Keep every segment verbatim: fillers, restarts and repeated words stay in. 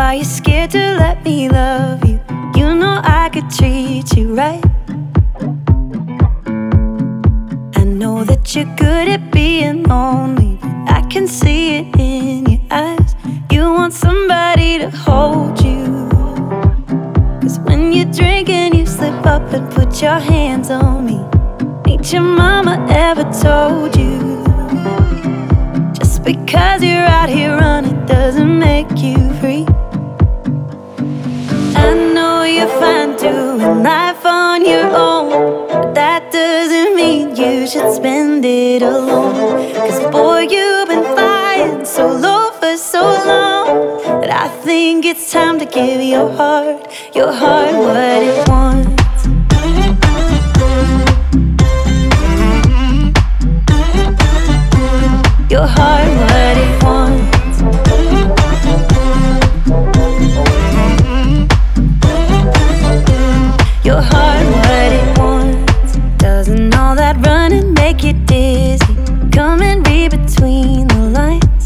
Are you scared to let me love you? You know I could treat you right. I know that you're good at being lonely, but I can see it in your eyes. You want somebody to hold you, 'cause when you're drinking you slip up and put your hands on me. Ain't your mama ever told you? Just because you're out here running doesn't make you free. I know you're fine doing life on your own, but that doesn't mean you should spend it alone. 'Cause boy, you've been flying so low for so long that I think it's time to give your heart, your heart what it wants. Your heart what it wants. Your heart what it wants. Doesn't all that running make you dizzy? Come and read between the lines.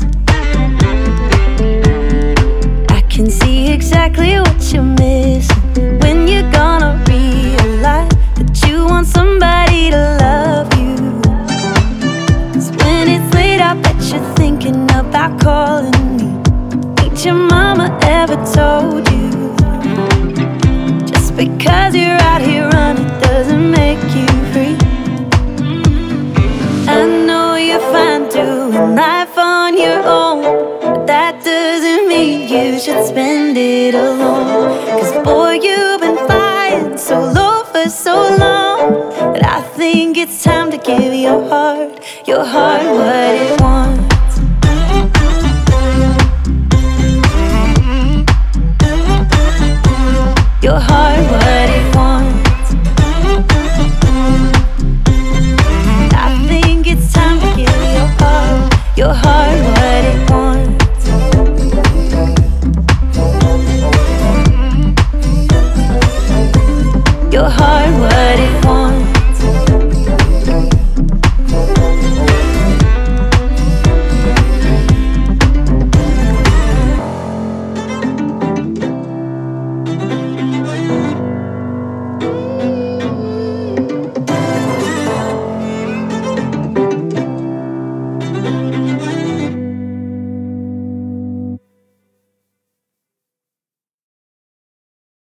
I can see exactly what you're missing. When you're gonna realize that you want somebody to love you. 'Cause when it's late I bet you're thinking about calling me. Ain't your mama ever told you? Just because you're out here running doesn't make you free. I know you're fine doing life on your own, but that doesn't mean you should spend it alone. 'Cause boy, you've been flying so low for so long that I think it's time to give your heart, your heart what it wants.